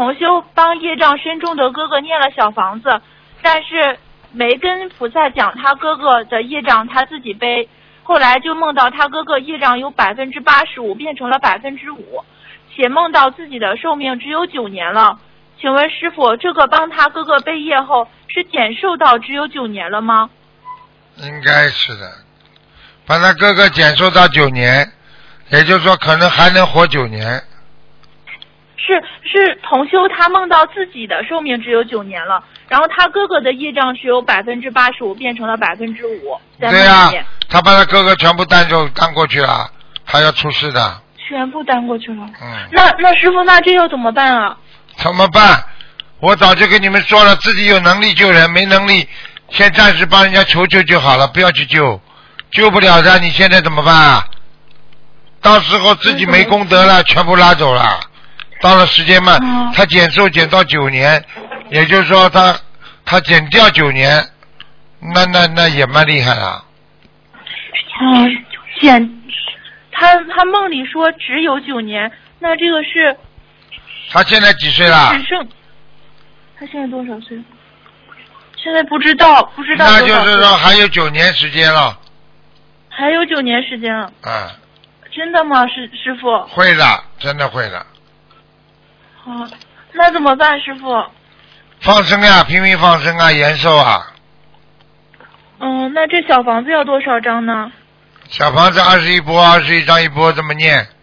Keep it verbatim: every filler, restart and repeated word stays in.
同修帮业障深重的哥哥念了小房子，但是没跟菩萨讲他哥哥的业障他自己背，后来就梦到他哥哥业障有百分之八十五变成了百分之五，且梦到自己的寿命只有九年了。请问师父，这个帮他哥哥背业后是减寿到只有九年了吗？ 应该是的，帮他哥哥减寿到九年，也就是说可能还能活九年。 是是同修他梦到自己的寿命只有九年了，然后他哥哥的业障是由百分之八十五变成了百分之五。 对呀、啊，他把他哥哥全部担走担过去了，还要出事的。 全部担过去了。 嗯。 那那师傅，那这要怎么办啊？ 怎么办？我早就跟你们说了，自己有能力救人，没能力先暂时帮人家求救就好了，不要去救，救不了的，你现在怎么办啊？到时候自己没功德了，全部拉走了。到了时间嘛， 嗯、 他减寿减到九年，也就是说他他减掉九年，那那那也蛮厉害了。 嗯，减，他他梦里说只有九年，那这个是？ 他现在几岁了？ 只剩，他现在多少岁？现在不知道，不知道多少岁。 那就是说还有九年时间了。 还有九年时间了。 嗯。 真的吗，师师傅？ 会的，真的会的。 好，那怎么办，师傅？ 放生呀，拼命放生啊，延寿啊。 嗯，那这小房子要多少张呢？ 小房子二十一波，二十一张一波，这么念。